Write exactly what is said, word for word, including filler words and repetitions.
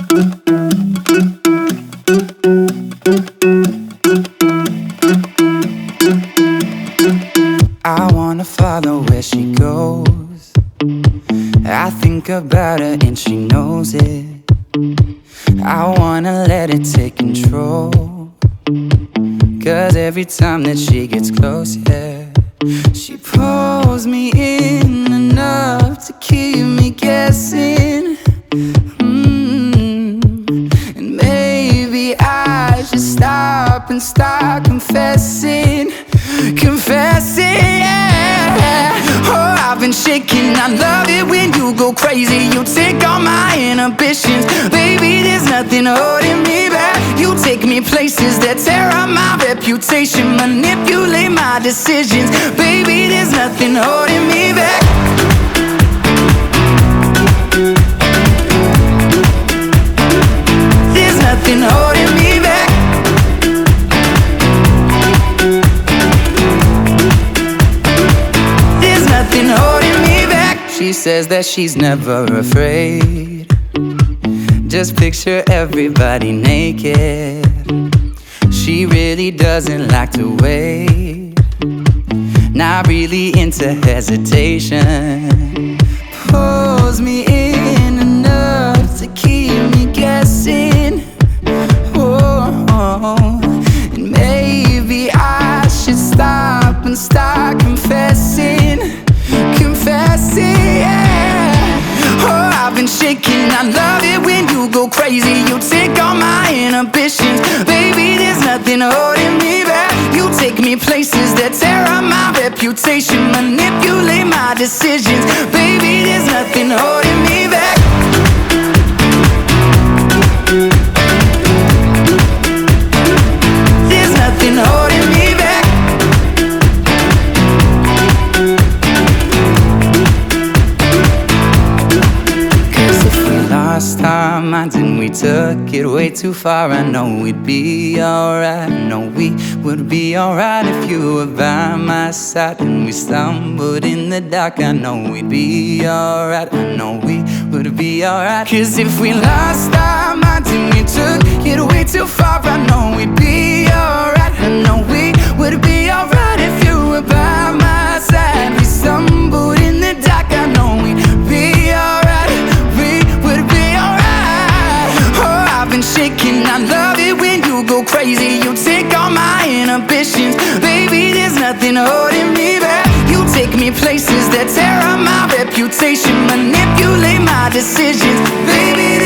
I wanna follow where she goes. I think about her and she knows it. I wanna let it take control, 'cause every time that she gets close, yeah, she pulls me in enough to keep me guessing. mm. And maybe I should stop and start confessing. Confessing, yeah. Oh, I've been shaking. I love it when you go crazy. You take all my inhibitions. Baby, there's nothing holding me back. You take me places that tear up my reputation, manipulate my decisions. Baby, there's nothing holding me back. There's nothing holding me back. Holding me back. She says that she's never afraid. Just picture everybody naked. She really doesn't like to wait. Not really into hesitation. Pulls me in enough to keep me guessing. Oh, and maybe I should stop and start confessing. Confessing, yeah. Oh, I've been shaking. I love it when you go crazy. You take all my inhibitions. Baby, there's nothing holding me back. You take me places that tear up my reputation, manipulate my decisions. Baby, there's nothing holding me back. There's nothing holding me back. Lost our minds and we took it way too far. I know we'd be alright. I know we would be alright if you were by my side. And we stumbled in the dark. I know we'd be alright. I know we would be alright. 'Cause if we lost our minds and we took it way too far, I know we'd be alright. I know we would be alright if you were by my side. We stumbled in the dark. I know we'd be alright. Shaking, I love it when you go crazy. You take all my inhibitions. Baby, there's nothing holding me back. You take me places that tear up my reputation, manipulate my decisions. Baby,